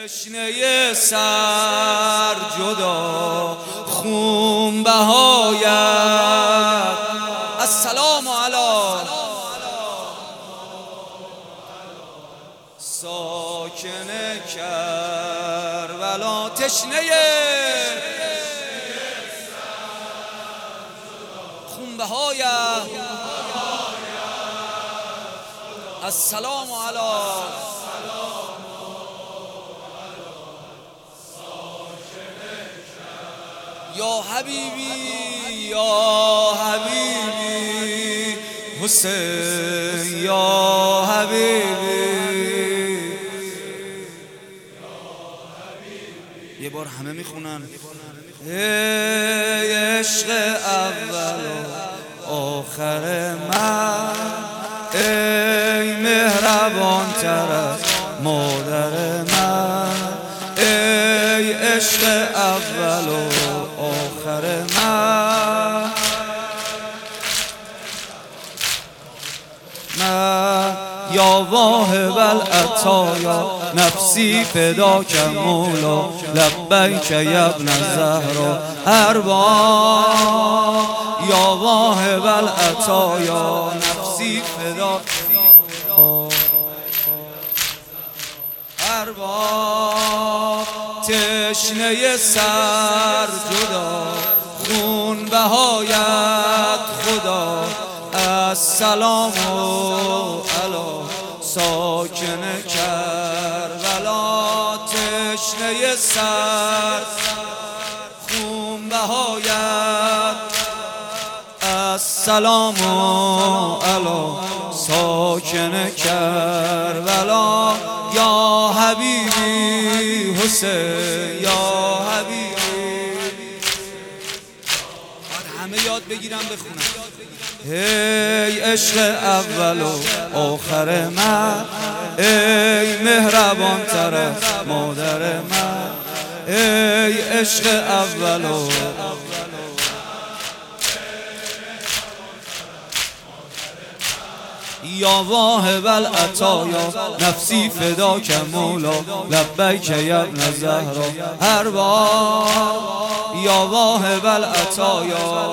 تشنه سر جدا خون بهایت. السلام علی ساکن کربلا. تشنه خون بهایت. السلام علی یا حبیبی یا حبیبی حسین یا حبیبی. یه بار همه میخونن. ای عشق اول و آخر من، ای مهربان تر از مادر من، ای عشق اول و آخر من. یا واهب العطایا نفسی فداک مولا، لبیک یا ابن الزهرا ارباب. یا واهب العطایا نفسی فداک ارباب. تشنه سر جدا خون بهایت خدا. السلام علی ساکن کربلا. تشنه سر خون بهایت. السلام علی ساکن کربلا. یا حبیبی حسین یا حبیبی. باید همه یاد بگیرم بخونم. ای عشق اول و آخر من، ای مهربان تر از مادر من، ای عشق اول و یا واهب العطایا نفسی فداک مولا، لبیک یا ابن الزهرا ارباب. یا واهب العطایا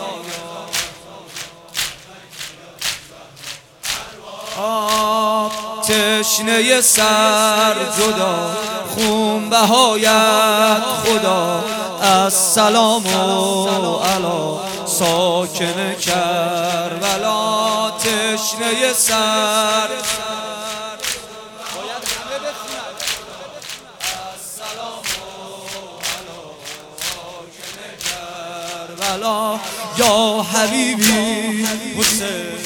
تشنه سر جدا خون بهایت خدا. السلام علی ساکن کربلا. تشنه سر باید همه بخونن. السلام علی ساکن کربلا. یا حبیبی حسین.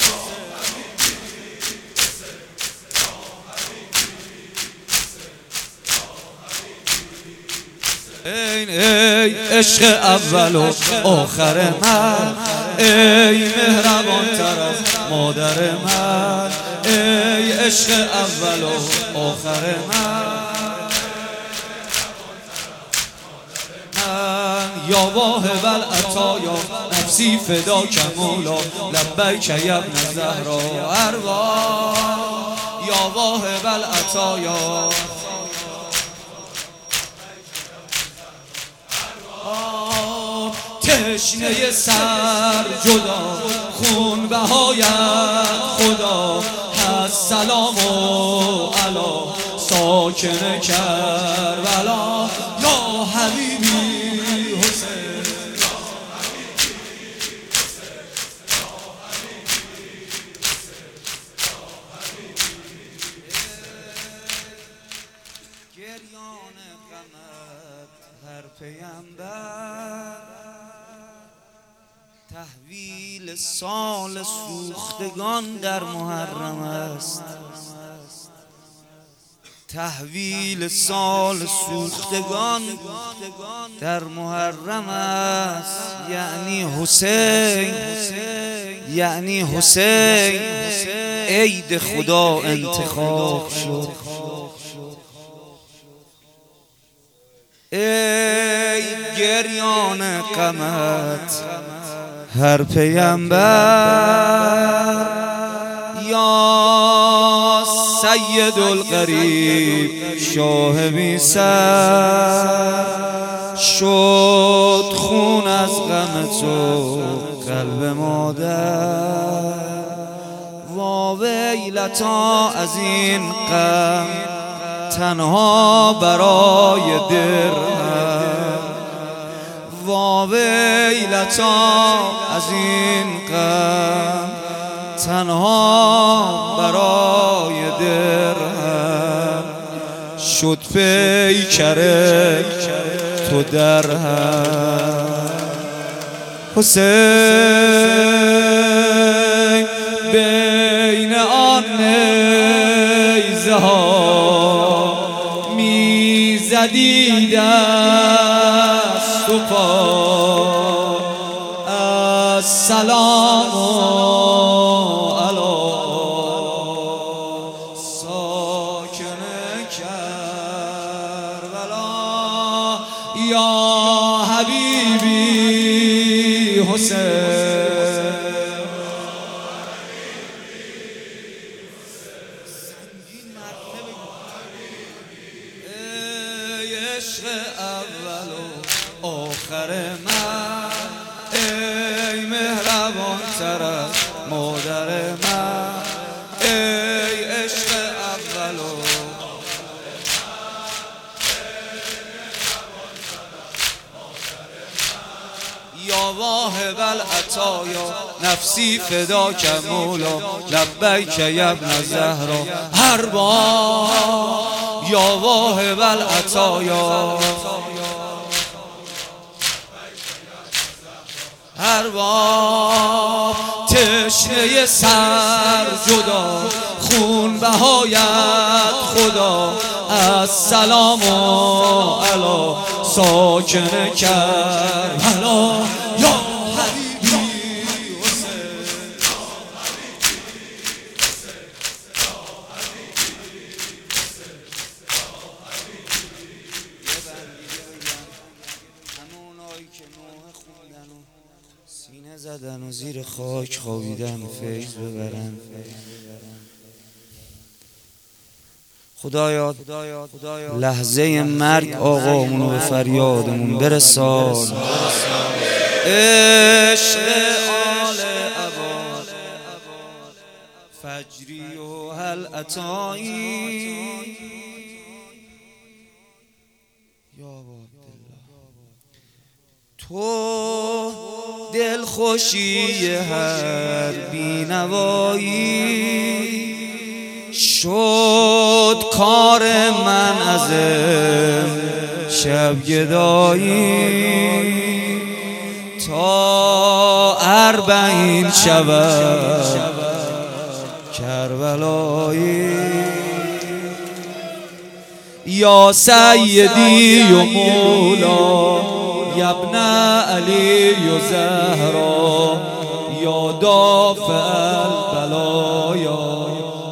ای عشق اول و آخر من، ای مهربان تر از مادر من، ای عشق اول و آخر من. یا واهب العطایا نفسی فداک مولا، لبیک یا ابن الزهرا ارباب. یا واهب العطایا تشنه سر جدا خون بهایت خدا. السلام علی ساکن کربلا. یا حبیبی حسین گریان غمت هر پیامبر، تحویل سال سوختگان در محرم است. تحویل سال سوختگان در محرم است. یعنی حسین، یعنی حسین عید خدا انتخاب شد. ای گریان غمت هر پیامبر، یا سید الغریب شاه بی سر شد خون از غم تو قلب مادر وا ویلتا از این غم تنها برای درهم وا ویلتا از این غم تنها برای درهم شد پیکر تو درهم حسین بین آن نیزه ها میزدی دست و پا السلام علی ساکن کربلا یا حبیبی حسین عشق اول و آخر من ای مهربان تر از مادر من ای عشق اول و یا واهب العطایا نفسی فداک مولا لبیک یا ابن زهرا هر بار یا واهب العطایا هر بار تشنه سر جدا خون بهایت خدا السلام علی ساکن کربلا یا حبیبی همونایی که نوح خوندن و سینه زدن و زیر خاک خوابیدن و فیض ببرن خدایا لحظه مرگ آقامونو به فریادمون برسان عشق آل عباد فجری و هل عطایی یا عبدالله تو دلخوشی هر بینوایی شد کار من از شب گدایی تا 40 شود کربلایی یا سیدی و مولا یا ابن علی و زهرا یا دافع البلایا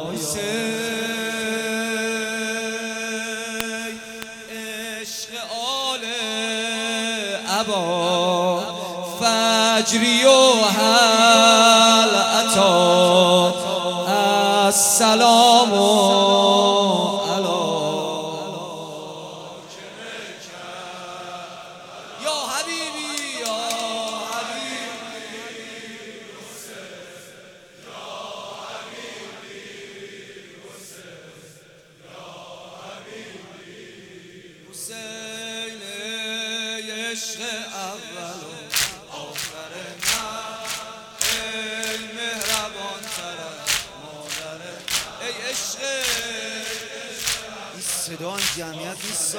فجری و هل عطا السلام علی یا حبیبی یا حبیبی حسین عشق اول و آخر من ای مهربان تر از مادر ای عشق این صدا این جمعیت نیست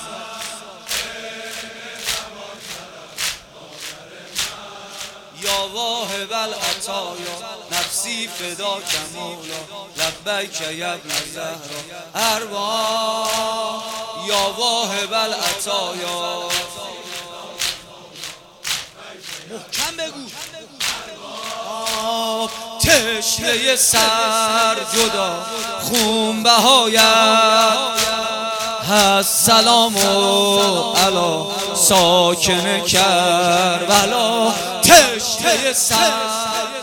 یا واهب العطایا نفسی فداک مولا لبیک یا ابن زهرا هر بار یا واهب العطایا محکم بگو تشنه سر جدا خون بهایت السلام علی ساکن کربلا تشنه سر